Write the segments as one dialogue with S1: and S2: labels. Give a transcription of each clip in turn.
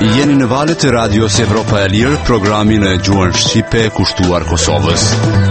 S1: Jeni në valët e radios Evropa e Lirë, programin e gjuhën shqipe kushtuar Kosovës.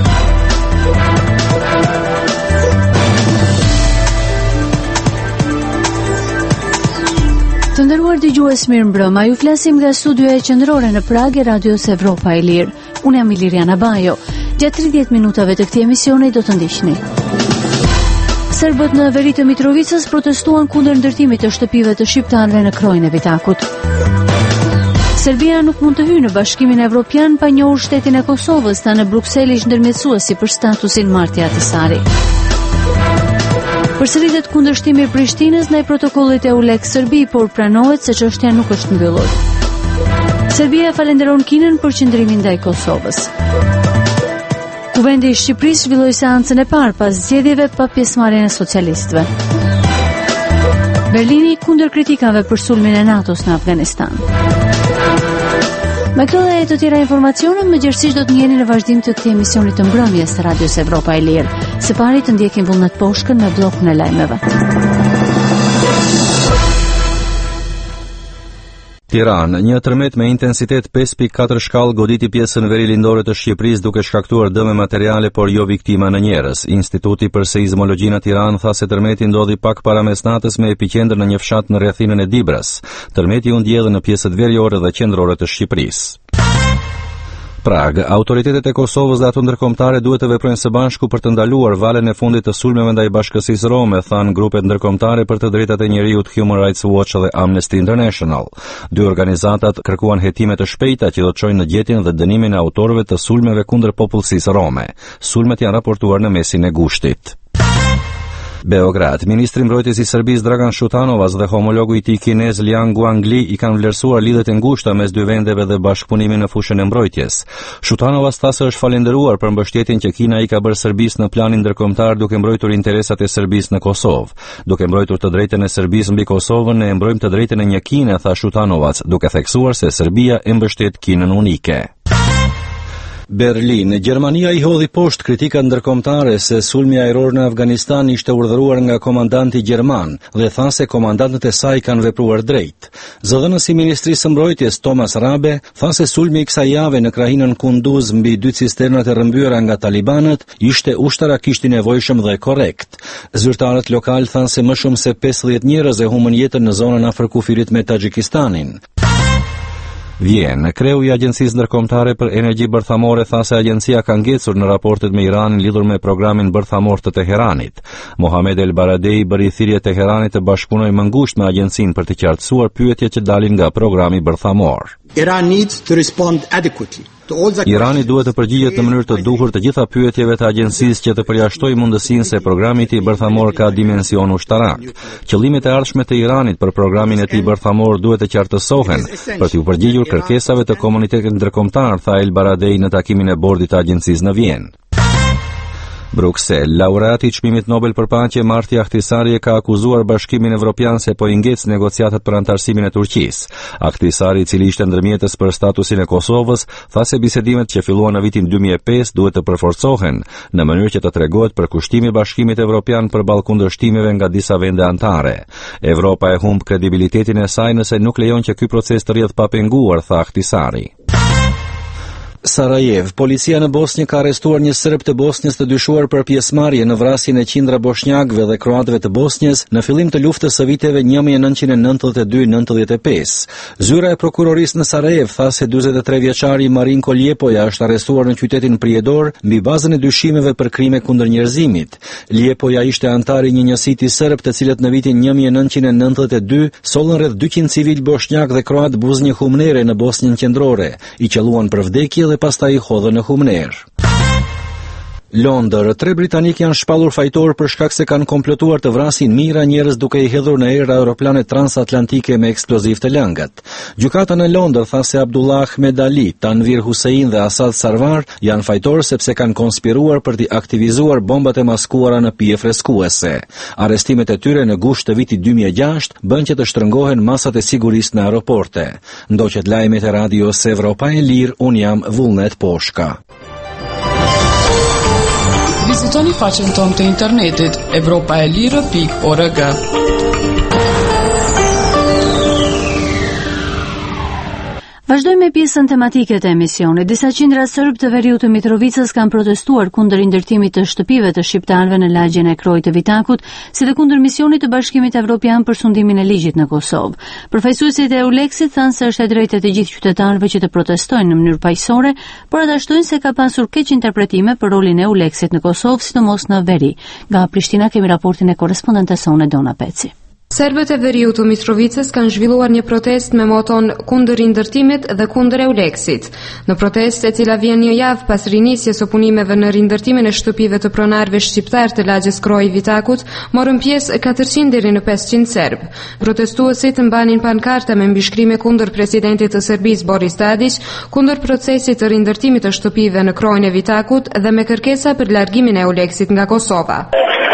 S2: Të nderuar dëgjues, mirëmbrëma. Ju flasim nga studioja e qendrore në Prag e radios Evropa e Lirë. Unë jam Iliriana Bajo. Gjatë 30 minutave të këtij emisioni do të ndiqni. Serbët në veri të Mitrovicës protestuan kundër ndërtimit të shtëpive të shqiptarëve në krojën e Vitakut. Serbia nuk mund të hyjë në Bashkimin Evropian pa njohur shtetin e Kosovës, tha në Bruksel ish ndërmjetësuesi për statusin Marti Ahtisari. Përsëritet kundërshtimi i Prishtinës ndaj protokollit EULEX Serbi, por pranohet se çështja nuk është mbyllur. Serbia falenderon Kinën për qëndrimin ndaj Kosovës. Kuvendi i Shqipërisë zhvilloi seancën e parë pas zgjedhjeve pa pjesëmarrjen e socialistëve. Berlini kundër kritikave për sulmin e NATO-s në Afganistan. Me këto dhe të tjera informacione, mëngjesisht do të njeni në vazhdim të këtij emisioni të mbrëmjes të Radios Evropa e Lirë. Së pari të ndjekim Vullnet Poshkën me bllokun e lajmeve.
S3: Tiranë, një tërmet me intensitet 5.4 shkallë goditi pjesën veri lindore të Shqipërisë duke shkaktuar dëme materiale por jo viktima në njerëz. Instituti për Seizmologji në Tiranë tha se tërmeti ndodhi pak para mesnatës me epicentër në një fshat në rrethinën e Dibras. Tërmeti u ndjedhë në pjesët veriore dhe qendrore të Shqipërisë. Prag, autoritetet e Kosovës dhe ato ndërkombëtare duhet të veprojnë së bashku për të ndaluar valën e fundit të sulmeve ndaj bashkësisë rome, thanë grupet ndërkombëtare për të drejtat e njerëzit Human Rights Watch dhe Amnesty International. Dy organizatat kërkuan hetime të shpejta që do të çojnë në gjetjen dhe dënimin e autorëve të sulmeve kundër popullsisë rome. Sulmet janë raportuar në mesin e gushtit. Beograd, ministri mbrojtjes i Serbisë Dragan Shutanovas dhe homologu i tij kinez Liang Guangli i kanë vlerësuar lidhjet e ngushta mes dy vendeve dhe bashkëpunimin në fushën e mbrojtjes. Shutanovas tha se është falendëruar për mbështetjen që Kina i ka bërë Serbisë në planin ndërkombëtar duke mbrojtur interesat e Serbisë në Kosovë. Duke mbrojtur të drejtën e Serbisë mbi Kosovën, ne e mbrojmë të drejtën e një Kine, tha Shutanovas, duke theksuar se Serbia e mbështet Kinën unike. Berlin, Gjermania i hodhi poshtë kritikat ndërkombëtare se sulmi ajror në Afganistan ishte urdhëruar nga komandanti gjerman dhe tha se komandantët e saj kanë vepruar drejt. Zëdhënësi i Ministrisë së Mbrojtjes Thomas Rabe tha se sulmi i kësaj jave në krahinën Kunduz mbi dy cisternat e rrëmbyer nga talibanët ishte ushtarakisht i nevojshëm dhe korrekt. Zyrtarët lokal thanë se më shumë se 50 njerëz e humbën jetën në zonën afër kufirit me Tazhikistanin. Vjen, kreu i Agjencisë Ndërkombëtare për Energji Bërthamore tha se agjencia ka ngecur në raportet me Iranin lidhur me programin bërthamor të Teheranit. Mohamed El Baradei bëri thirrje Teheranit të bashkëpunojë më ngushtë me agjencinë për të qartësuar pyetjet që dalin nga programi bërthamor.
S4: Iran needs to respond adequately.
S3: Irani duhet të përgjigjet në mënyrë të duhur të gjitha pyetjeve të agjencisë që të përjashtojë mundësinë se programi i tij bërthamor ka dimension ushtarak. Qëllimet e ardhshme të Iranit për programin e tij bërthamor duhet të qartësohen për t'u përgjigjur kërkesave të komunitetit ndërkombëtar, tha El Baradei në takimin e bordit të agjencisë në Vjenë. Bruksel, laureati i çmimit Nobel për paqe Marti Ahtisari ka akuzuar Bashkimin Evropian se po i ngec negociatat për antarësimin e Turqisë. Ahtisari, i cili ishte ndërmjetës për statusin e Kosovës, tha se bisedimet që filluan në vitin 2005 duhet të përforcohen në mënyrë që të tregohet përkushtimi i Bashkimit Evropian përballë kundërshtimeve nga disa vende anëtare. Evropa e humb kredibilitetin e saj nëse nuk lejon që ky proces të rrjedhë pa penguar, tha Ahtisari. Sarajev, policia në Bosnjë ka arrestuar një serb të Bosnjës të dyshuar për pjesëmarrje në vrasjen e qindra bosnjakëve dhe kroatëve të Bosnjës në fillim të luftës së viteve 1992-95. Zyra e prokurorisë në Sarajev tha se 43 vjeçari Marinko Ljepoja është arrestuar në qytetin Prijedor mbi bazën e dyshimeve për krime kundër njerëzimit. Ljepoja ishte antar i një njësiti serb të cilët në vitin 1992 sollën rreth 200 civil bosnjak dhe kroat buznjë humnere në Bosnjën qendrore, i qelluan për vdekje dhe pastaj i hodhën në humner. Londër, 3 britanik janë shpallur fajtor për shkak se kanë komplotuar të vrasin mijëra njerëz duke i hedhur në erë aeroplane transatlantike me eksploziv të lëngët. Gjykata në Londër tha se Abdullah Ahmed Ali, Tanvir Hussein dhe Asad Sarvar janë fajtor sepse kanë konspiruar për të aktivizuar bombat e maskuara në pije freskuese. Arrestimet e tyre në gusht të vitit 2006 bën që të shtrëngohen masat e sigurisë në aeroporte. Ndoqet lajmet e radios Evropa e Lirë, un jam Vullnet Poshka.
S5: Vizitoni faqen tonë të internetit evropaelire.org.
S2: me pjesën tematike të emisionit, disa qindra serb të veriut të Mitrovicës kanë protestuar kundër ndërtimit të shtëpive të shqiptarëve në lagjen e Krojit të Vitakut, si dhe kundër misionit të Bashkimit Evropian për sundimin e ligjit në Kosovë. Përfaqësuesit e EULEX-it thanë se është e drejtë e të gjithë qytetarëve që të protestojnë në mënyrë paqësore, por ata shtojnë se ka pasur keq interpretime për rolin e EULEX-it në Kosovë, sidomos në veri. Nga Prishtina kemi raportin e korrespondentes sonë Dona Peci.
S6: Serbët e veriut të Mitrovicës kanë zhvilluar një protest me moton kundër rindërtimit dhe kundër EULEX-it. Në protest, e cila vjen një javë pas rinisjes së punimeve në rindërtimin e shtëpive të pronarëve shqiptar të lagjes Krojit Vitakut, morën pjesë 400 deri në 500 serb. Protestuesit mbanin pankarta me mbishkrime kundër presidentit të Serbisë Boris Tadić, kundër procesit të rindërtimit të shtëpive në Krojin e Vitakut dhe me kërkesa për largimin e EULEX-it nga Kosova.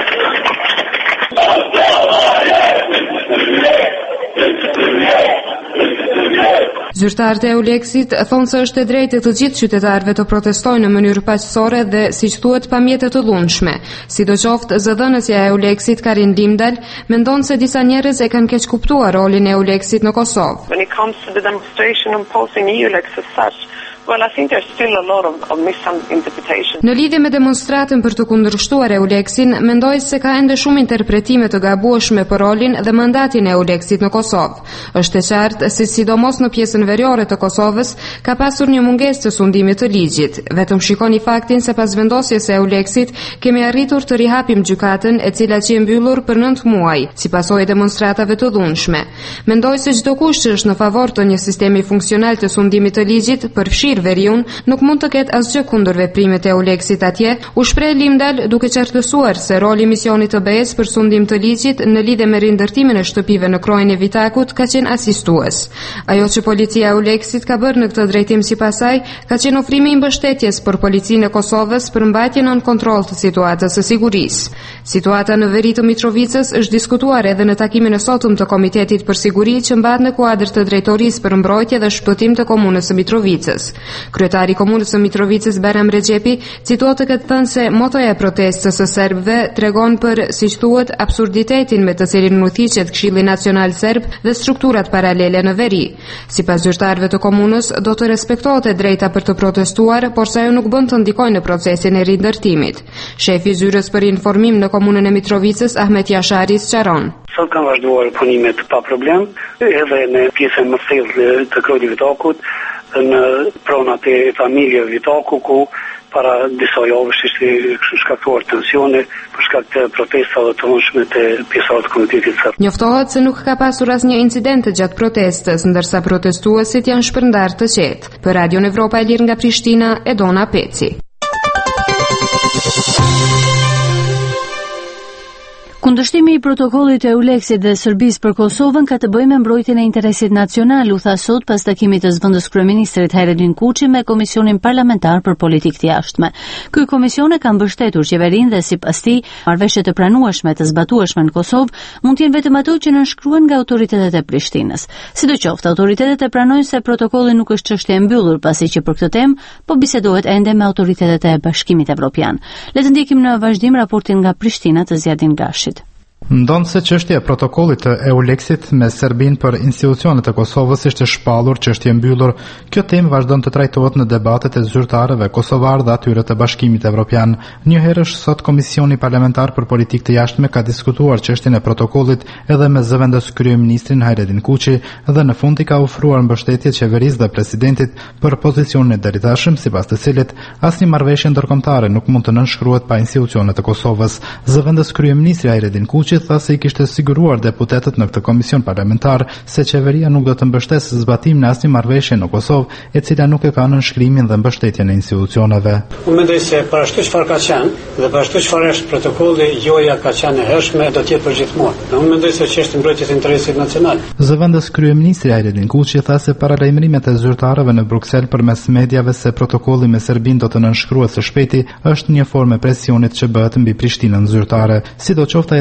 S6: Zyrtarët e EULEX-it thonë se është e drejtë të gjithë qytetarëve të protestojnë në mënyrë paqësore dhe siç thuhet pa mjete të lundshme. Sidoqoftë, zëdhënësja e EULEX-it Karin Limdal mendon se disa njerëz e kanë keq kuptuar rolin e EULEX-it në Kosovë.
S7: When it comes to the demonstration opposing EULEX as such, well, I think there's still a lot of misinterpretation.
S6: Në lidhje me demonstratën për të kundërshtuar EULEX-in, mendoj se ka ende shumë interpretime të gabueshme për rolin dhe mandatin e EULEX-it në Kosovë. Është e qartë se sidomos në pjesën veriore të Kosovës ka pasur një mungesë të sundimit të ligjit. Vetëm shikoni faktin se pas vendosjes së EULEX-it kemi arritur të rihapim gjykatën, e cila që e mbyllur për 9 muaj, si pasojë demonstratave të dhunshme. Mendoj se çdo kush që është në favor të një sistemi funksional të sundimit të ligjit, përfshirë veriun, nuk mund të ketë asgjë kundër veprimet e EULEX-it atje, u shpreh Limdal duke qartësuar se roli i misionit të BE-s për sundim të ligjit në lidhje me rindërtimin e shtëpive në Krojin e Vitakut ka qenë asistues. Ajo që policia e EULEX-it ka bërë në këtë drejtim sipas saj ka qenë ofrimi i mbështetjes për policinë e Kosovës për mbajtjen nën kontroll të situatës së sigurisë. Situata në veri të Mitrovicës është diskutuar edhe në takimin e sotëm të Komitetit për Siguri që mbahet në kuadër të Drejtorisë për Mbrojtje dhe Shpëtim të Komunës së Mitrovicës. Kryetari i Komunës së Mitrovicës Bayram Rexhepi citohet të ketë thënë se motoja e protestës së serbëve tregon për, siç thuhet, absurditetin me të cilin udhëhiqet Këshilli Nacional Serb dhe strukturat paralele në veri. Sipas zyrtarëve të komunës, do të respektohet e drejta për të protestuar, por se ajo nuk bën të ndikojë në procesin e rindërtimit. Shefi i zyrës për informim në Komunën e Mitrovicës, Ahmet Yashari, sqaron.
S8: Sot kanë vazhduar punimet pa problem, edhe në pjesën më thellë të Krojit Vitakut, në pronat e familjeve Vitaku, ku para disa javësh ishte shkaktuar tensione për shkak të protestave të dhunshme të pjesëtarëve të komunitetit serb.
S6: Njoftohet se nuk ka pasur asnjë incident gjatë protestës, ndërsa protestuesit janë shpërndarë të qetë. Për Radion Evropa e Lirë nga Prishtina, Dona Peci.
S2: Kundërshtimi i protokollit të EULEX-it dhe Serbisë për Kosovën ka të bëjë me mbrojtjen e interesit nacional, u tha sot pas takimit të zëvendës kryeministrit Hajredin Kuçi me Komisionin Parlamentar për Politikë të Jashtme. Ky komision e ka mbështetur qeverinë dhe sipas tij, marrëveshjet të pranueshme të zbatueshme në Kosovë mund të jenë vetëm ato që nënshkruhen nga autoritetet e Prishtinës. Sidoqoftë, autoritetet e pranojnë se protokolli nuk është çështje e mbyllur, pasi që për këtë temë po bisedohet ende me autoritetet e Bashkimit Evropian. Le të ndjekim në vazhdim raportin nga Prishtina të Zjadin Gashit.
S9: Ndonë se çështja e protokollit të EULEX-it me Serbinë për institucionet e Kosovës ishte shpallur, çështje mbyllur, kjo temë vazhdon të trajtohet në debatet e zyrtarëve kosovar dhe atyre të Bashkimit Evropian. Një herësh sot Komisioni Parlamentar për Politikë të Jashtme ka diskutuar çështjen e protokollit edhe me zëvendës kryeministrin Hajredin Kuçi dhe në fund i ka ofruar mbështetje qeverisë dhe presidentit për pozicionin e deritashëm, sipas të cilit asnjë marrëveshje ndërkombëtare nuk mund të nënshkruhet pa institucionet e Kosovës. Zëvendës kryeministri Hajredin Kuçi tha se I kishte siguruar deputetët në këtë komision parlamentar se qeveria nuk do të mbështesë zbatimin e asnjë marrëveshje në Kosovë e cila nuk e ka nënshkrimin dhe mbështetjen e institucioneve.
S4: Unë mendoj se para ashtu çfarë ka qenë dhe para ashtu çfarë është protokolli, joja ka qenë e hershme, do të jetë përgjithmonë. Unë mendoj se çështja e mbrojtjes së interesit nacional.
S9: Zëvendës kryeministri Hajredin Kuçi tha se paralajmërimet e zyrtarëve në Bruksel përmes mediave se protokolli me Serbinë do të nënshkruhet së shpejti është një formë presionit që bëhet mbi Prishtinën zyrtare. Sidoqoftë ai tha se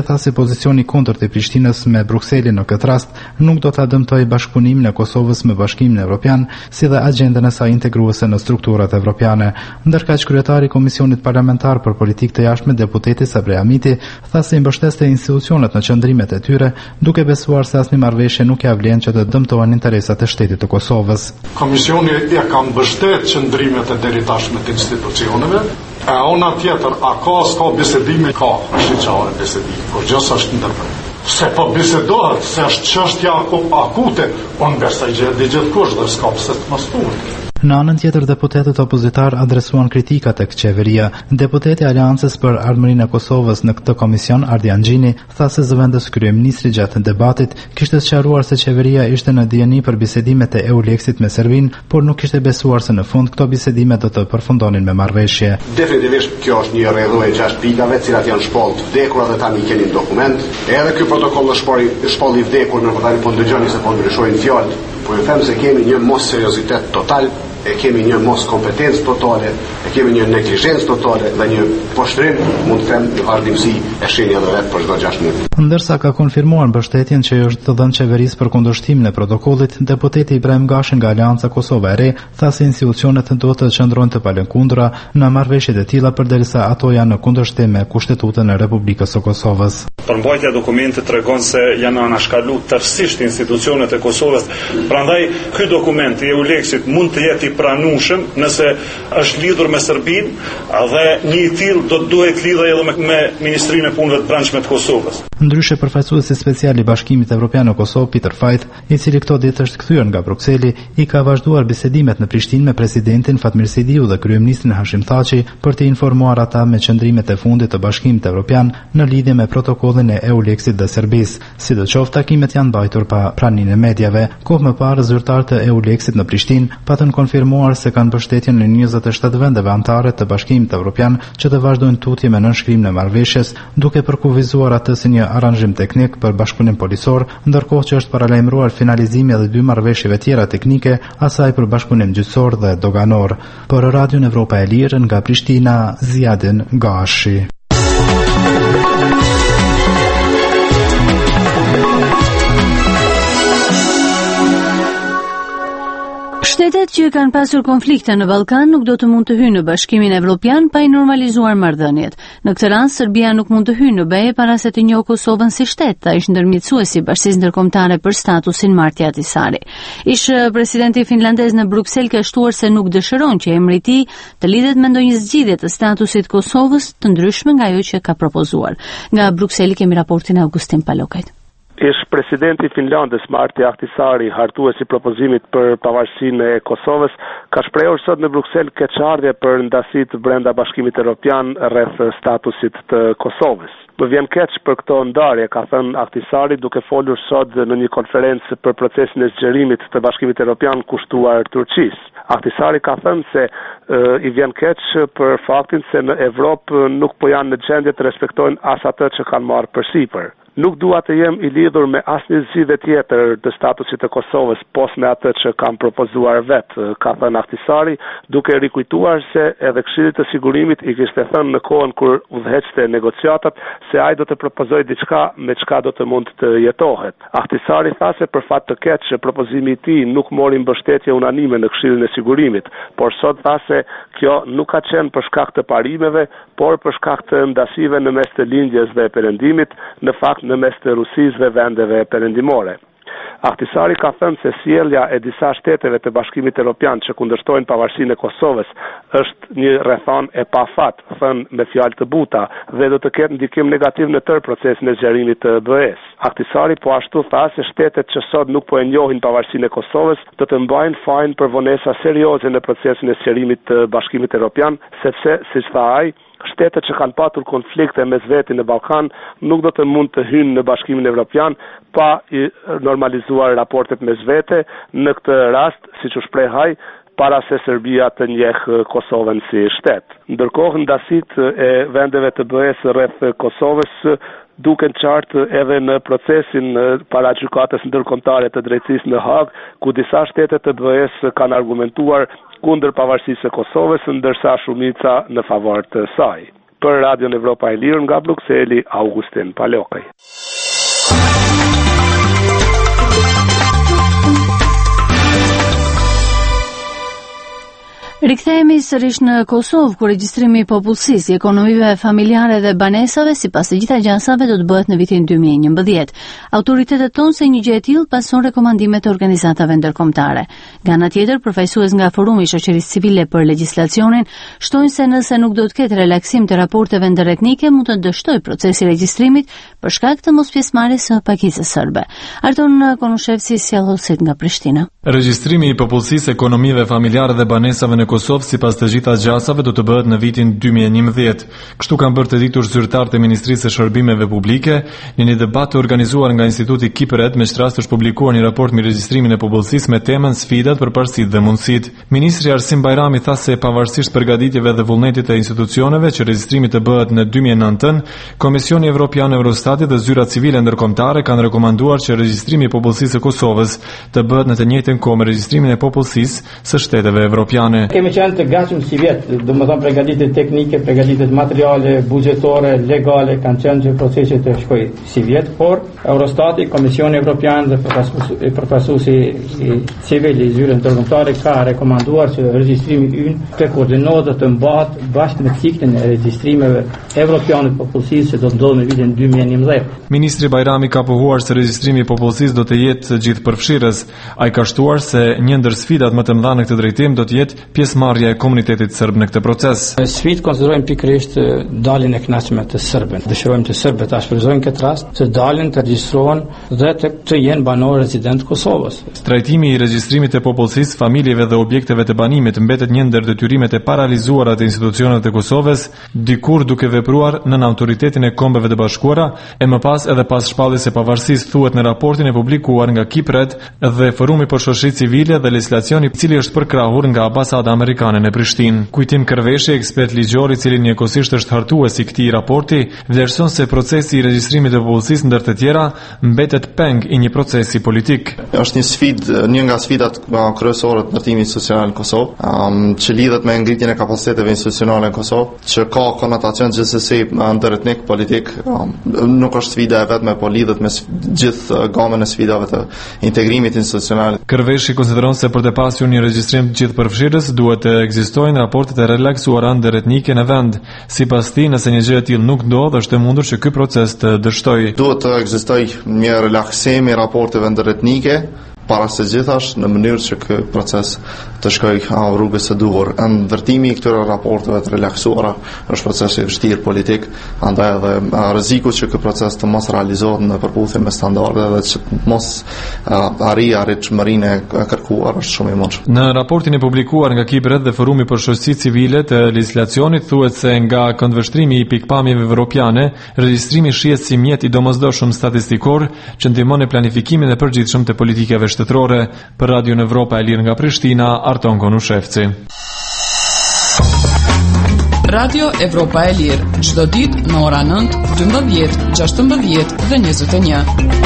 S9: pozicioni kundërt i Prishtinës me Brukselin në këtë rast nuk do ta dëmtojë bashkëpunimin e Kosovës me Bashkimin Evropian, si dhe agjendën e saj integruese në strukturat evropiane. Ndërkaq kryetari i Komisionit Parlamentar për Politikë të Jashtme, deputeti Sabri Hamiti, tha se i mbështeste institucionet në qëndrimet e tyre, duke besuar se asnjë marrëveshje nuk ia vlen që të dëmtohen interesat e shtetit të Kosovës.
S10: Komisioni ja ka mbështet qëndrimet e deri tashme të institucioneve. A ona tjetër, s'ka bisedime, ka shqiptare bisedime, por gjithë është ndërpër. Se po bisedohet, se është çështja akute, unë besoj gjithkush dhe s'ka pse të mos thuhet.
S9: Në anën tjetër, deputetët opozitar adresuan kritika tek qeveria. Deputeti i Aleancës për Ardhmërinë e Kosovës në këtë komision, Ardi Anxhini, tha se zëvendës kryeministri gjatë debatit kishte sqaruar se qeveria ishte në dieni për bisedimet e EULEX-it me Serbinë, por nuk kishte besuar se në fund këto bisedime do të përfundonin me marrëveshje.
S11: Definitivisht kjo është një rrjedhë e 6 pikave, të cilat janë shpallë të vdekur dhe tani keni në dokument. Edhe ky protokoll është shpallë i vdekur, në tani po ndëgjoni se po ndryshojnë fjalët. Po ju them se kemi një mos seriozitet total, e kemi një mos kompetencë totale, e kemi një neglizhencë totale dhe një poshtrim, mund të them, në vazhdimsi e shenja dhe vetë për çdo 6 muaj.
S9: Ndërsa ka konfirmuar mbështetjen që është të dhënë qeverisë për kundërshtimin e protokollit, deputeti Ibrahim Gashi nga Aleanca Kosova e Re tha se institucionet do të qëndrojnë të palëkundra në marrëveshjet e tilla përderisa ato janë në kundërshtim me Kushtetutën e Republikës së Kosovës.
S12: Përmbajtja e dokumentit tregon se janë anashkaluar tërësisht institucionet e Kosovës. Prandaj ky dokument i EULEX-it mund të jetë i pranueshëm nëse është lidhur me Serbinë dhe një i tillë do të duhet lidhej edhe me Ministrinë e Punëve të Brendshme të Kosovës.
S9: Ndryshe, përfaqësuesi special i Bashkimit Evropian në Kosovë, Peter Fajt, i cili këto ditë është kthyer nga Brukseli, i ka vazhduar bisedimet në Prishtinë me presidentin Fatmir Sidiu dhe kryeministrin Hashim Thaçi për të informuar ata me qëndrimet e fundit të Bashkimit Evropian në lidhje me protokollin e EULEX-it dhe Serbisë. Sidoqoftë, takimet janë mbajtur pa praninë e mediave. Kohë më parë, zyrtarët e EULEX-it në Prishtinë patën konfirmuar se kanë mbështetjen në 27 vendeve anëtare të Bashkimit Evropian që të vazhdojnë tutje me nënshkrimin e marrëveshjes, duke përkufizuar atë si një aranzhim teknik për bashkëpunim policor, ndërkohë që është paralajmëruar finalizimi edhe 2 marrëveshjeve tjera teknike, asaj për bashkëpunim gjyqësor dhe doganor. Për Radion Evropa e Lirë nga Prishtina, Ziadin Gashi.
S2: Shtetet që kanë pasur konflikte në Ballkan nuk do të mund të hyjnë në Bashkimin Evropian pa i normalizuar marrëdhëniet. Në këtë rast, Serbia nuk mund të hyjë në BE para se të njohë Kosovën si shtet. Ai është ndërmjetësuesi i Bashkisë Ndërkombëtare për statusin Marti Ahtisaari. Presidenti finlandez në Bruksel ka shtuar se nuk dëshiron që emri i tij të lidhet me ndonjë zgjidhje të statusit Kosovës të ndryshme nga ajo që ka propozuar. Nga Brukseli kemi raportin e Augustin Palokajt.
S13: Presidenti finlandez Marti Ahtisaari, hartuesi propozimit për pavarësinë e Kosovës, ka shprehur sot në Bruksel keqardhje për ndasitë brenda Bashkimit Evropian rreth statusit të Kosovës. Më vjen keq për këto ndarje, ka thënë Ahtisaari duke folur sot në një konferencë për procesin e zgjerimit të Bashkimit Evropian kushtuar Turqisë. Ahtisaari ka thënë se i vjen keq për faktin se në Evropë nuk po janë në gjendje të respektojnë as atë që kanë marrë përsipër. Nuk dua të jem i lidhur me asnjë zgjidhje tjetër të statusit të Kosovës pos me atë që kam propozuar vetë, ka thënë Ahtisaari, duke rikujtuar se edhe Këshilli të Sigurimit i kishte thënë në kohën kur udhëheqte negociatat se ai do të propozojë diçka me çka do të mund të jetohet. Ahtisaari tha se për fat të keq që propozimi i tij nuk mori mbështetje unanime në Këshillin e Sigurimit, por sot tha se kjo nuk ka qenë për shkak të parimeve, por për shkak të ndasive në mes të lindjes dhe perëndimit, në fakt në mes të Rusisë dhe vendeve perëndimore. Ahtisaari ka thënë se sjellja e disa shteteve të Bashkimit Evropian që kundërshtojnë pavarësinë e Kosovës është një rrethon e pafat, thënë me fjalë të buta, dhe do të ketë ndikim negativ në tërë procesin e zgjerimit të BE-s. Ahtisaari po ashtu tha se shtetet që sot nuk po e njohin pavarësinë e Kosovës do të mbajnë fajin për vonesa serioze në procesin e zgjerimit të Bashkimit Evropian, sepse, siç tha ai, shtetet që kanë patur konflikte mes veti në Ballkan nuk do të mund të hyjnë në Bashkimin Evropian pa i normalizuar raportet mes vete, në këtë rast, siç u shpreh ai, para se Serbia të njeh Kosovën si shtet. Ndërkohë, ndasitë e vendeve të BE-s rreth Kosovës duken qartë edhe në procesin para gjykatës ndërkombëtare të drejtësisë në Hag, ku disa shtete të BE-s kanë argumentuar kundër pavarësisë së Kosovës, ndërsa shumica në favor të saj. për Radion Evropa e Lirë nga Brukseli, Augustin Palokaj.
S2: Rikthehemi sërish në Kosovë, ku regjistrimi i popullsisë, ekonomive familjare dhe banesave, sipas të gjitha gjasave, do të bëhet në vitin 2011. Autoritetet tonë se një gjë e tillë pason rekomandimet e organizatave ndërkombëtare. Nga ana tjetër, përfaqësues nga Forumi i Shoqërisë Civile për Legjislacionin shtojnë se nëse nuk do të ketë relaksim të raporteve ndërretnike, mund të dështojë procesi i regjistrimit për shkak të mospjesëmarrjes së pakicës serbe. Arton Konushevci sjellësit nga Prishtina.
S14: Regjistrimi i popullsisë, ekonomive familjare dhe banesave në Kosovë, sipas të gjitha gjasave, do të bëhet në vitin 2011. Kështu kanë bërë të ditur zyrtarët e Ministrisë së Shërbimeve Publike në një debat të organizuar nga Instituti Kipret, me qëtras është publikuar një raport mbi regjistrimin e popullsisë me temën Sfidat, përparësitë dhe mundësitë. Ministri Arsim Bajrami tha se pavarësisht përgatitjeve dhe vullnetit të institucioneve që regjistrimi të bëhet në 2009, Komisioni Evropian, Eurostati dhe zyrat civile ndërkombëtare kanë rekomanduar që regjistrimi i popullsisë së Kosovës të bëhet në të njëjtën kohë me regjistrimin e popullsisë së shteteve evropiane.
S15: Kemi qenë të gatshëm si vjet, domethënë përgatitje teknike, përgatitje materiale, buxhetore, legale kanë qenë që procesi të shkojë si vjet, por Eurostati, Komisioni Evropian dhe përfaqësuesi i civil i zyrave ndërkombëtare ka rekomanduar që regjistrimi ynë të koordinohet dhe të mbahet bashkë me ciklin e regjistrimeve evropiane të popullsisë që do të ndodhë në vitin 2011.
S14: Ministri Bajrami ka pohuar se regjistrimi i popullsisë do të jetë gjithëpërfshirës. Ai ka shtuar se një ndër sfidat më të mëdha në këtë drejtim do të jetë pjesëmarrja e komunitetit serb në këtë proces.
S15: Sfidë konsiderojmë pikërisht daljen e kënaqshme të serbëve. Dëshirojmë të serbët ta shfrytëzojnë këtë rast të dalin të regjistrohen dhe të jenë banor rezident të Kosovës.
S14: Trajtimi i regjistrimit të popullsisë, familjeve dhe objekteve të banimit mbetet një ndër detyrimet e paralizuara të institucioneve të Kosovës, dikur duke vepruar nën autoritetin e Kombeve të Bashkuara, e më pas edhe pas shpalljes së pavarësisë, thuhet në raportin e publikuar nga Kipret dhe Forumi për Shoqëri Civile dhe Legjislacion, i cili është përkrahur nga Ambasada Amerikane në Prishtinë. Kujtim Kërveshi, ekspert ligjor i cili njëkohësisht është hartues i këtij raporti, vlerëson se procesi i regjistrimit të popullsisë ndër të tjera mbetet peng i një procesi politik.
S16: Është një sfidë, një nga sfidat kryesore të ndërtimit institucional në Kosovë, që lidhet me ngritjen e kapaciteteve institucionale në Kosovë, që ka konotacion gjithsesi ndëretnik politik. Nuk është sfida e vetme, por lidhet me gjithë gamën e sfidave të integrimit institucional.
S14: Kërveshi konsideron se për të pasur një regjistrim gjithëpërfshirës duhet të ekzistojnë raportet e relaksuara ndëretnike në vend. Sipas tij, nëse një gjë e tillë nuk ndodh, është e mundur që ky proces të dështojë.
S16: Duhet të ekzistojë një relaksim i raporteve ndëretnike para së gjithash në mënyrë që ky proces të shkojë rrugës së duhur. Ndërtimi i këtyre raporteve të relaksuara është proces i vështirë politik, andaj edhe rreziku që ky proces të mos realizohet në përputhje me standardet dhe që mos arrijë arritshmërinë e kërkuar është shumë i mundshëm.
S14: Në raportin e publikuar nga Kipret dhe Forumi për Shoqëri Civile të Legjislacionit thuhet se nga këndvështrimi i pikpamjeve evropiane, regjistrimi shihet si mjet i domosdoshëm statistikor që ndihmon në planifikimin e përgjithshëm të politikave shtetërore. Për Radion Evropa e Lirë nga Prishtina, Arton Konushevci.
S5: Radio Evropa e Lirë, çdo ditë në ora 9, 12, 16 dhe 21.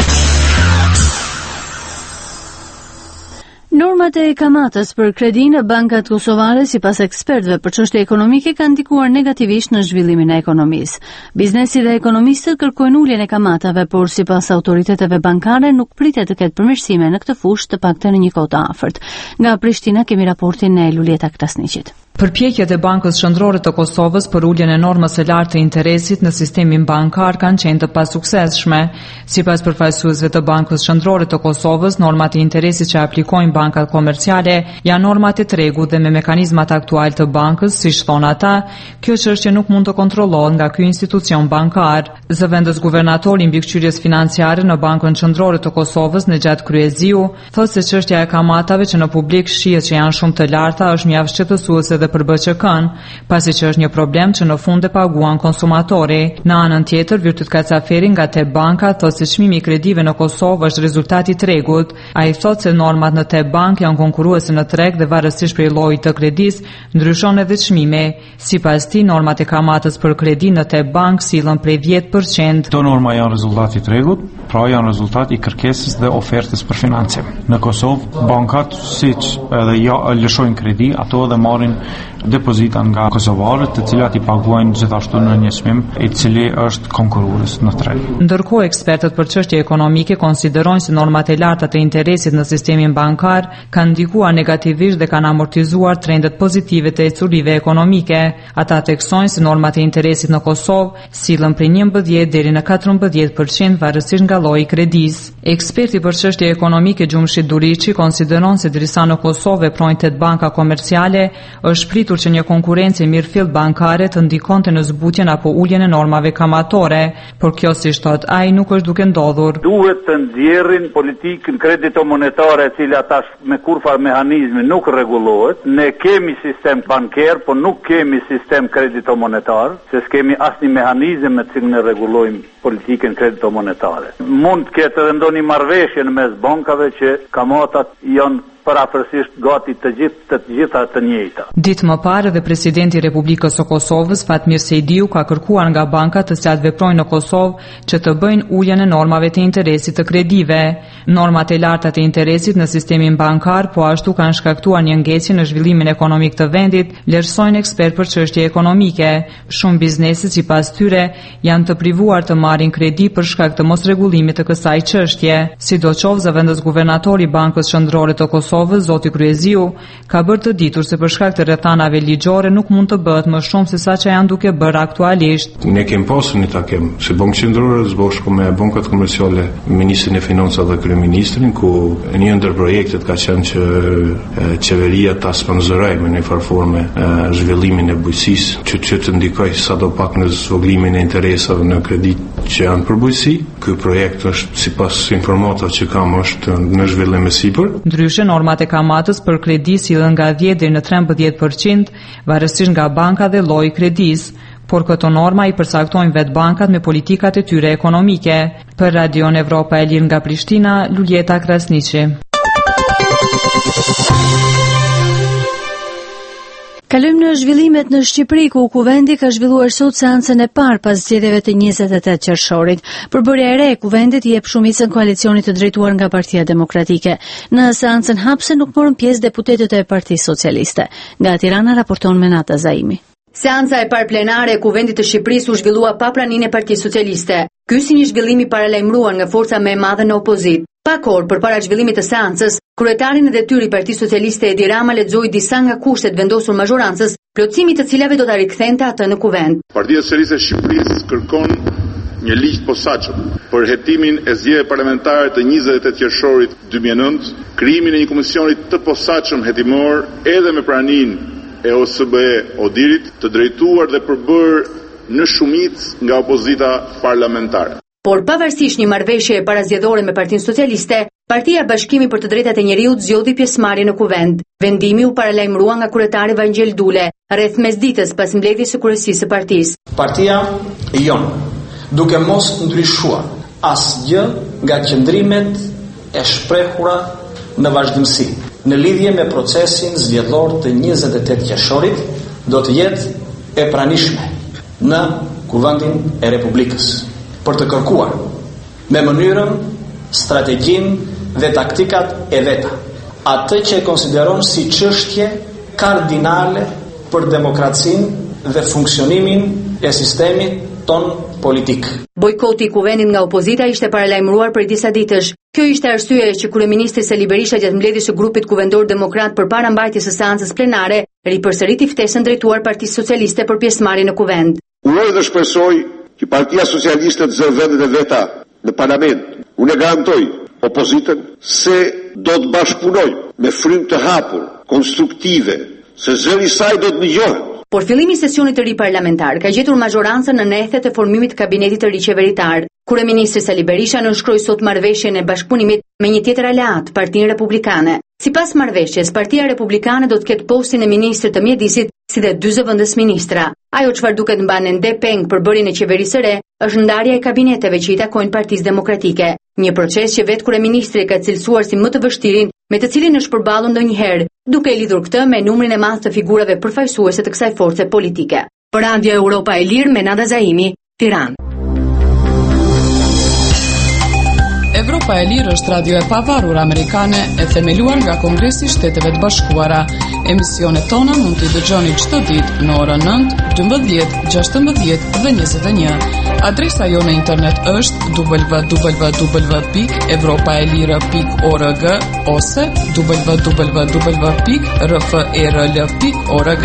S2: Normat e kamatës për kredi në bankat kosovare, sipas ekspertëve për çështje ekonomike, kanë ndikuar negativisht në zhvillimin e ekonomisë. Biznesi dhe ekonomistët kërkojnë uljen e kamatave, por sipas autoriteteve bankare nuk pritet të ketë përmirësime në këtë fushë, të paktën në një kohë të afërt. Nga Prishtina kemi raportin e Lulieta Krasniqit.
S17: Përpjekjet e Bankës Qendrore të Kosovës për uljen e normës së lartë të interesit në sistemin bankar kanë qenë të pasuksesshme. Sipas përfaqësuesve të Bankës Qendrore të Kosovës, normat e interesit që aplikojnë bankat komerciale janë normat e tregut dhe me mekanizmat aktual të bankës, siç thon ata, kjo çështje nuk mund të kontrollohet nga ky institucion bankar. Zëvendës guvernatori i mbikëqyrjes financiare në Bankën Qendrore të Kosovës, Nexhat Kryeziu, thotë se çështja e kamatave që në publik shihet që janë shumë të larta është mjaft shqetësuese dhe për BÇK-n, pasi që është një problem që në fund e paguan konsumatori. Në anën tjetër, Virtut Kacaferi nga Te Banka thotë se çmimi i kredive në Kosovë është rezultati i tregut. Ai thotë se normat në Te Bank janë konkurruese në treg dhe varësisht prej llojit të kredis, ndryshon edhe çmimi. Sipas tij, normat e kamatës për kredi në Te Bank sillen prej 10%.
S18: Këto norma janë rezultati i tregut, pra janë rezultati i kërkesës dhe ofertës për financim. Në Kosovë, bankat siç edhe lëshojnë kredi, ato edhe marrin depozita nga kosovarët, të cilat i paguajnë gjithashtu në një çmim i cili është konkurrues në treg.
S17: Ndërkohë ekspertët për çështje ekonomike konsiderojnë se normat e larta të interesit në sistemin bankar kanë ndikuar negativisht dhe kanë amortizuar trendet pozitive të ecurive ekonomike. Ata theksojnë se normat e interesit në Kosovë sillen prej 11 deri në 14% varësisht nga lloji i kredisë. Eksperti për çështje ekonomike Gjumshi Duriçi konsideron se derisa në Kosovë veprojnë 8 banka komerciale, është pritur që një konkurrencë mirëfillt bankare të ndikonte në zbutjen apo uljen e normave kamatore, por kjo, siç thot ai, nuk është duke ndodhur.
S19: Duhet të nxjerrin politikën kredito-monetare e cila tash me kurfar mehanizmi nuk rregullohet. Ne kemi sistem banker, por nuk kemi sistem kredito-monetar, se s'kemi asnjë mehanizëm me cilin ne rregullojmë politikën kredito-monetare. Mund të ketë edhe ndonjë marrëveshje në mes bankave që kamatat janë parafërsisht gati të gjitha të njëjta.
S17: Ditë më parë dhe presidenti i Republikës së Kosovës Fatmir Sejdiu ka kërkuar nga bankat të cilat veprojnë në Kosovë që të bëjnë uljen e normave të interesit të kredive. Normat e larta të interesit në sistemin bankar po ashtu kanë shkaktuar një ngecje në zhvillimin ekonomik të vendit, vlerësojnë ekspert për çështje ekonomike. Shumë bizneset sipas tyre janë të privuar të marrin kredi për shkak të mosrregullimit të kësaj çështje. Sidoqoftë, zëvendës guvernatori i Bankës Qendrore të Kosovës, Zoti Kryeziu, ka bërë të ditur se për shkak të rrethanave ligjore nuk mund të bëhet më shumë se sa që janë duke bërë aktualisht.
S20: Ne kemi pasur një takim si Bankë Qendrore së bashku me bankat komerciale, Ministrin e Financave dhe Kryeministrin, ku një ndër projektet ka qenë që qeveria ta sponsorojë me një farforme zhvillimin e bujqësisë, që të ndikojë sadopak në zvogëlimin e interesave në kredit që janë për bujqësi. Ky projekt është, sipas informatave që kam, është në zhvillim e sipër.
S17: Ndryshe, normat e kamatës për kredi sillen nga 10 deri në 13%, varësisht nga banka dhe lloji i kredisë, por këto norma i përcaktojnë vetë bankat me politikat e tyre ekonomike. Për Radion Evropa e Lirë nga Prishtina, Luljeta Krasniqi.
S2: Kalojmë në zhvillimet në Shqipëri, ku Kuvendi ka zhvilluar sot seancën e parë pas zgjedhjeve të 28 qershorit. Përbërja e re e Kuvendit i jep shumicën koalicionit të drejtuar nga Partia Demokratike. Në seancën hapse nuk morën pjesë deputetët e Partisë Socialiste. Nga Tirana raporton Menata Zaimi.
S21: Seanca e parë plenare e Kuvendit të Shqipërisë u zhvillua pa praninë e Partisë Socialiste. Ky si një zhvillim i paralajmëruar nga forca më e madhe në opozitë. Pak orë përpara zhvillimit të seancës, kryetari në detyrë i Partisë Socialiste Edi Rama lexoi disa nga kushtet vendosur mazhorancës, plotësimi të cilave do ta rikthente atë në Kuvend.
S22: Partia Socialiste e Shqipërisë kërkon një ligj posaçëm për hetimin e zgjedhjeve parlamentare të 28 qershorit 2009, krijimin e një komisioni të posaçëm hetimor edhe me praninë e OSBE Odirit, të drejtuar dhe përbërë në shumicë nga opozita parlamentare.
S21: Por pavarësisht një marrëveshje e parazgjedhore me Partinë Socialiste, Partia Bashkimi për të Drejtat e Njeriut zgjodhi pjesëmarrje në Kuvend. Vendimi u paralajmërua nga kryetari Vangjel Dule rreth mesditës pas mbledhjes së kryesisë së partisë.
S23: Partia jon, duke mos ndryshuar asgjë nga qëndrimet e shprehura në vazhdimsi në lidhje me procesin zgjedhor të 28 qershorit, do të jetë e pranishme në Kuvendin e Republikës për të kërkuar me mënyrën, strategjinë dhe taktikat e veta atë që e konsideron si çështje kardinale për demokracinë dhe funksionimin e sistemit ton politik.
S21: Bojkoti i Kuvendit nga opozita ishte paralajmëruar për disa ditësh. Kjo ishte arsyeja që kryeministri Sali Berisha gjatë mbledhjes së grupit kuvendor demokrat përpara mbajtjes së seancës plenare ripërsëriti ftesën drejtuar Partisë Socialiste për pjesëmarrje në Kuvend.
S22: Uroj dhe shpresoj që Partia Socialiste të zërë vendet e veta në parlament. Unë e garantoj opozitën se do të bashkëpunoj me frymë të hapur, konstruktive, se zëri i saj do të dëgjohet.
S21: Por fillimi i sesionit të ri parlamentar ka gjetur mazhorancën në nethet e formimit të kabinetit të ri qeveritar. Kryeministri Sali Berisha nënshkroi sot marrëveshjen e bashkëpunimit me një tjetër aleat, Partinë Republikane. Sipas marrëveshjes, Partia Republikane do të ketë postin e ministrit të mjedisit si dhe 2 zëvendës ministra. Ajo çfarë duket mban ende peng për bërjen e qeverisë së re është ndarja e kabineteve që i takojnë Partisë Demokratike. Një proces që vetë kryeministri ka cilësuar si më të vështirin, me të cilin është përballur ndonjëherë, duke lidhur këtë me numrin e madh të figurave përfaqësuese të kësaj force politike. Për Radio Europa e Lirë, Menada Zaimi, Tiranë.
S5: Evropa e Lirë është radio e pavarur amerikane e themeluar nga Kongresi i Shteteve të Bashkuara. Emisionet tona mund t'i dëgjoni çdo ditë në orën 9, 12, 16 dhe 21. Adresa jo në internet është www.evropaelire.org ose www.rferl.org.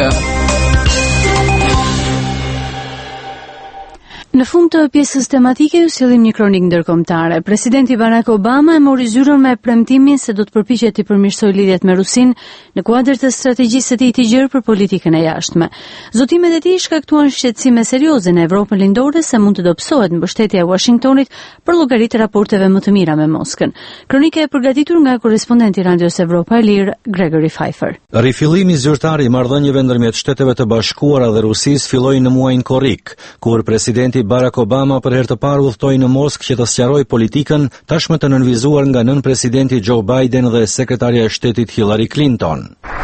S2: Në fund të pjesës tematike ju sillim një kronikë ndërkombëtare. Presidenti Barack Obama e mori zyrën me premtimin se do të përpiqet të përmirësojë lidhjet me Rusinë në kuadër të strategjisë së tij të gjerë për politikën e jashtme. Zotimet e tij shkaktuan shqetësime serioze në Evropën lindore se mund të dobësohet mbështetja e Washingtonit për llogarit të raporteve më të mira me Moskën. Kronika e përgatitur nga korrespondenti i Radios Evropa e Lirë, Gregory Pfeiffer.
S1: Rifillimi zyrtar i marrëdhënieve ndërmjet Shteteve të Bashkuara dhe Rusisë filloi në muajin korrik, kur presidenti Barack Obama për herë të parë udhtoi në Moskë që të sqarojë politikën tashmë të nënvizuar nga nën-presidenti Joe Biden dhe sekretaria e shtetit Hillary Clinton.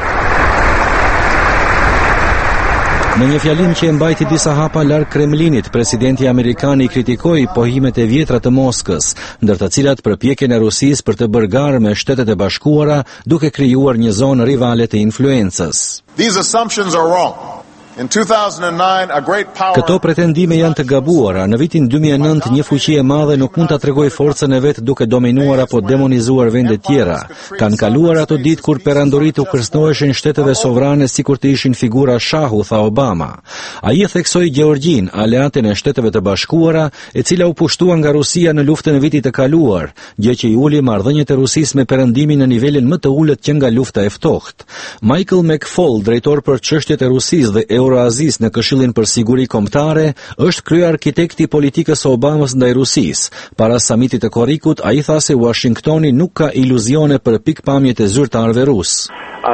S1: Në një fjalim që e mbajti disa hapa larg Kremlinit, presidenti amerikan i kritikoi pohimet e vjetra të Moskës, ndër të cilat përpjekjen e Rusisë për të bërë garë me Shtetet e Bashkuara duke krijuar një zonë rivale të influencës.
S3: These assumptions are wrong. In 2009, a great power...
S1: Këto pretendime janë të gabuara. Në vitin 2009, një fuqi e madhe nuk mund ta tregojë forcën e vet duke dominuar apo demonizuar vende tjera. Kanë kaluar ato ditë kur perandorit u kërcënoheshin shteteve sovrane sikur të ishin figura shahu, tha Obama. Ai theksoi Gjeorgjin, aleaten e Shteteve të Bashkuara, e cila u pushtua nga Rusia në luftën e vitit të kaluar, gjë që i uli marrëdhëniet e Rusisë me perandimin në nivelin më të ulët që nga lufta e ftohtë. Michael McFaul, drejtor për çështjet e Rusisë dhe Euroazis në Këshillin për Siguri Kombëtare, është kryearkitekti politikës së Obamës ndaj Rusisë. Para samitit të korrikut, ai tha se Washingtoni nuk ka iluzione për pikpamjet e zyrtarëve rusë.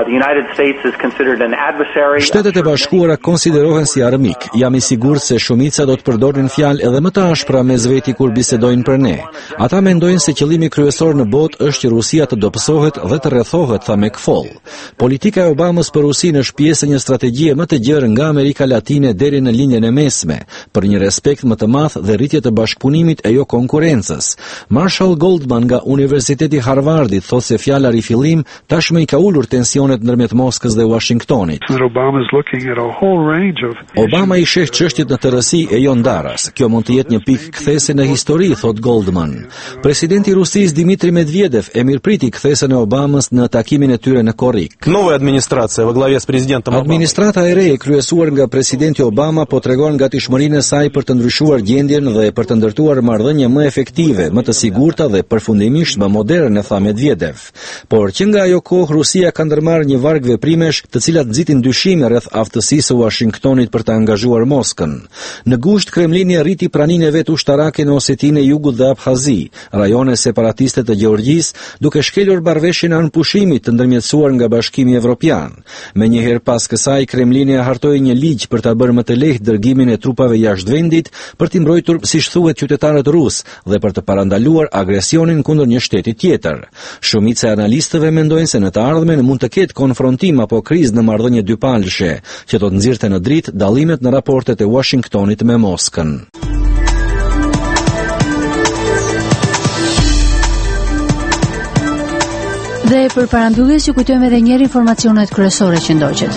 S1: Shtetet e Bashkuara konsiderohen si armik. Jam i sigurt se shumica do të përdorin fjalë edhe më të ashpra mes veti kur bisedojnë për ne. Ata mendojnë se qëllimi kryesor në botë është që Rusia të dobësohet dhe të rrethohet, tha McFaul. Politika e Obamës për Rusinë është pjesë e një strategjie më të gjerë nga Amerika Latine deri në linjën e mesme, për një respekt më të madh dhe rritje të bashkëpunimit e jo konkurrencës. Marshall Goldman nga Universiteti Harvardit thotë se fjala rifillim tashmë i ka ulur tensionet ndërmjet Moskës dhe Washingtonit. Obama i sheh çështjet në tërësi e jo ndaras. Kjo mund të jetë një pikë kthese në histori, thot Goldman. Presidenti i Rusisë Dmitri Medvedev e mirëpriti kthesën e Obamës në takimin e tyre në korrik. Administrata e re e kryesuar nga presidenti Obama po tregon gatishmërinë e saj për të ndryshuar gjendjen dhe për të ndërtuar marrëdhënie më efektive, më të sigurta dhe përfundimisht më moderne, tha Medvedev. Por që nga ajo kohë Rusia ka ndërmarrë një varg veprimesh të cilat nxitin dyshime rreth aftësisë së Washingtonit për të angazhuar Moskën. Në gusht Kremlini rriti praninë e vet ushtarake në Osetinë e Jugut dhe Abhazi, rajone separatiste të Gjeorgjisë, duke shkelur marrëveshjen anë pushimit të ndërmjetësuar nga Bashkimi Evropian. Menjëherë pas kësaj Kremlini hartoi një ligj për ta bërë më të lehtë dërgimin e trupave jashtë vendit për t'i mbrojtur, siç thuhet, qytetarët rusë dhe për të parandaluar agresionin kundër një shteti tjetër. Shumica e analistëve mendojnë se në të ardhmen mund të ketë konfrontim apo krizë në marrëdhënie dypalëshe, që do të nxirrte në dritë dallimet në raportet e Washingtonit me Moskën.
S2: Dhe për parambylljes ju kujtojmë edhe një herë informacionet kryesore që ndoqet.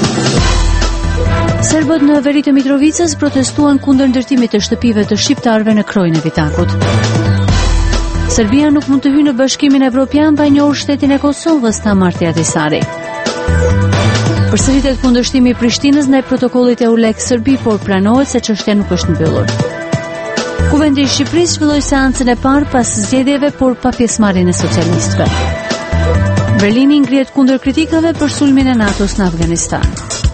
S2: Serbët në veri të Mitrovicës protestuan kundër ndërtimit të shtëpive të shqiptarëve në krojën e Vitakut. Serbia nuk mund të hyjë në Bashkimin Evropian pa njohur shtetin e Kosovës, tha Marti Ahtisaari. Përsëritet kundërshtimi i Prishtinës ndaj protokollit EULEX Serbi, por pranohet se çështja nuk është mbyllur. Kuvendi i Shqipërisë filloi seancën e parë pas zgjedhjeve, por pa pjesëmarrjen e socialistëve. Berlini ngrihet kundër kritikave për sulmin e NATO-s në Afganistan.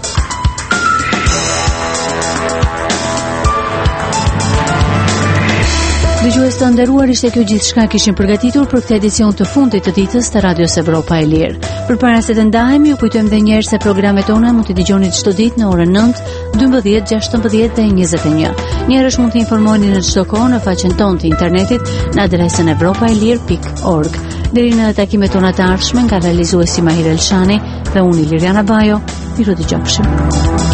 S2: Dëgjues të nderuar, ishte kjo gjithçka kishim përgatitur për këtë edicion të fundit të ditës të Radios Evropa e Lirë. Përpara se të ndahemi, ju kujtojmë edhe një herë se programet tona mund t'i dëgjoni çdo ditë në orën 9, 12, 16 dhe 21. Njerësh mund të informoheni në çdo kohë në faqen tonë të internetit në adresën evropaelir.org. Deri në takimet tona të ardhshme, nga realizuesi Mahir Elshani dhe unë Liriana Bajo, miru dëgjofshim.